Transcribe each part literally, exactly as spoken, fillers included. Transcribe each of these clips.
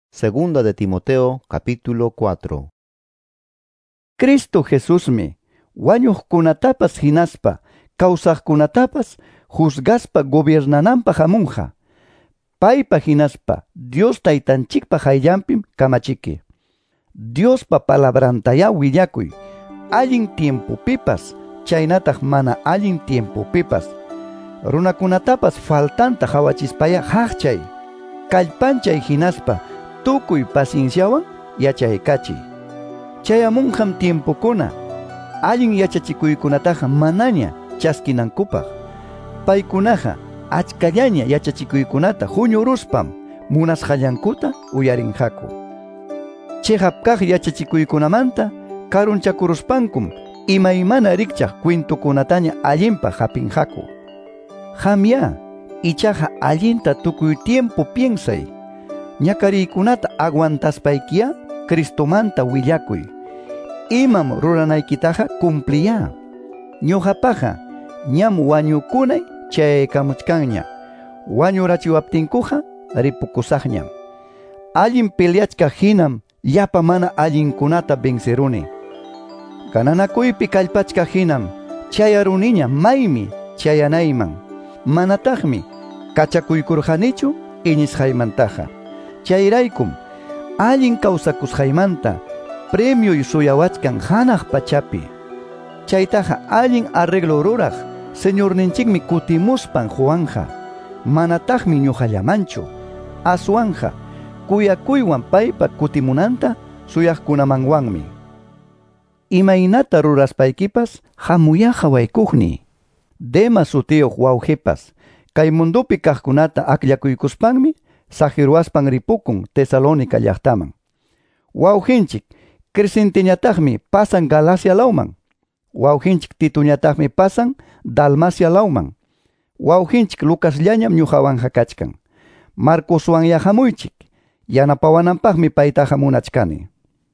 Segunda de Timoteo, capítulo cuatro. Cristo Jesusmi, wañuqkunatapas hinaspa, kawsaqkunatapas juzgaspa gobiernananpa hamunqa. Paypa hinaspa, Dios taytanchikpa hayllanpim kamachiki. Diospa palabrantaya willakuy, allin tiempopipas, chaynataq mana allin tiempopipas. Runakunatapas faltanta hawachispaya haqchay, kallpanchay hinaspa, tukuy pacienciawan yachaykachiy. Chayamunqam tiempokuna, allin yachachikuykunataqa manaña chaskinankupaq. Paykunaqa achkallaña yachachikuykunata huñuruspam munasqallankuta uyarinqaku. Chayhapkaq yachachikuykunamanta karunchakuruspankum imaymana rikchaq cuentukunataña allinpa hapinqaku. Hamya, ichaqa allinta tukuy tiempo piensay. Ñakariykunata aguantaspaykiya Cristomanta willakuy. Imam ruranaykitaqa cumpliya. Ñuqapaqa ñam wañukunay chayaykamuchkanña. Wañurachiwaptinkuqa ripukusaqñam. Allin peleachka hinam llapa mana allinkunata venceruni. Gananakuypi kallpachka hinam chayaruniña maymi chayanayman. Manataqmi kachakuykurqanichu iñisqaymantaqa. Chayraykum allin kawsakusqaymanta premio suyawachkan hanaq pachapi. Chaytaqa allin arreglo ruraq Señorninchikmi kutimuspan huanja. Manataqmi ñuqallamanchu. Aswanja kuyakuywan paypa kutimunanta suyaqkunamanwanmi. Imaynata ruraspaykipas hamuyaqa waykuqni. Demas sutiyuq wawqipas kay mundupi kaqkunata akllakuykuspanmi sajiruaspan ripukun Tesalónica llaqtaman. Wawqinchik Crescenteñataqmi pasan Galacia lawman. Wawqinchik Titoñataqmi pasan Dalmacia lawman. Wawqinchik Lucasllañam ñuqawanqa kachkan. Marcoswanya hamuychik, yanapawananpaqmi paytaqa munachkani.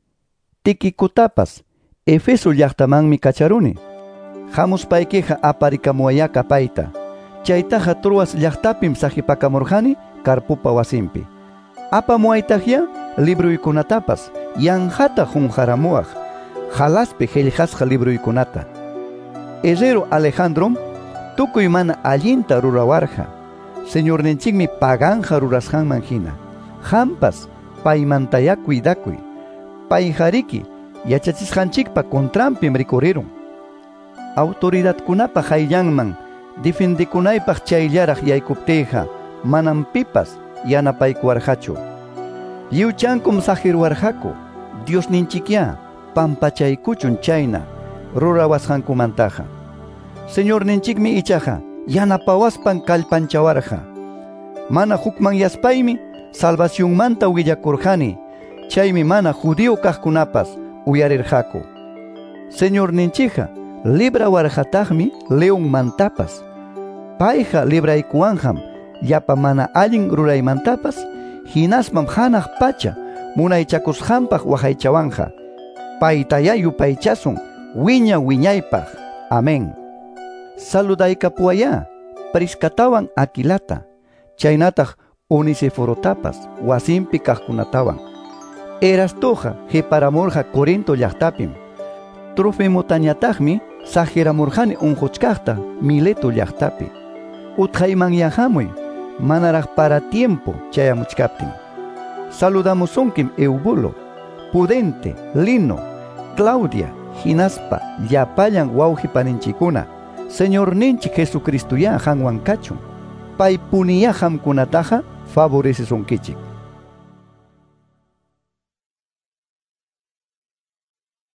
Tikikutapas Efeso llaqtamanmi kacharuni. Hamuspaykiqa aparikamuwayaka payta. Chaytaqa Troas llaqtapim sahipakamurqani Carpupa wasinpi. Apamuwaytaqya libruykunatapas yanqata hunqaramuwaq. Halaspi qillqasqa libruykunata. Herrero Alejandrom tukuy mana allinta rurawarqa. Señorninchikmi paganja rurasqanman hina. Hampas paymantaya cuidakuy. Payjariki yachachisqanchikpa contrampim rikurirun. Autoridadkunapa hayllanman defendikunaypaq chayllaraq yaykuptiyqa manam pipas yanapaykuwarqachu. Lliwchankum sajirwarqaku Diosninchikya pampachaykuchun chayna rurawasqankumantaqa. Señorninchikmi ichaqa yanapawaspan kallpanchawarqa. Mana hukman yaspaymi salvacionmanta willakurqani. Chaymi mana judío kaqkunapas uyarirqaku. Señorninchikqa librawarqataqmi leonmantapas. Payqa libraykuwanham llapa mana allin ruraymantapas hinasmam hanaq pacha munaychakusqanpaq waqaychawanqa. Paytaya yupaychasun wiña wiñaypaq. Amén. Saludaykapuwaya Priscatawan Aquilata, chaynataq Onesiforotapas wasinpi kaqkunatawan. Erastoqa hiparamurqa Corinto llaqtapim. Trofimotañataqmi sajiramurqani unquchkaqta Mileto llaqtapi. Utqaymanya hamuy manaraq para tiempo chayamuchkaptin. Saludamusunkim Eubulo, Pudente, Lino, Claudia, hinaspa llapallan wawqipaninchikuna. Señorninchik Jesucristuya hanwan kachun. Pay puniya hamkunataqa favorecesunkichik.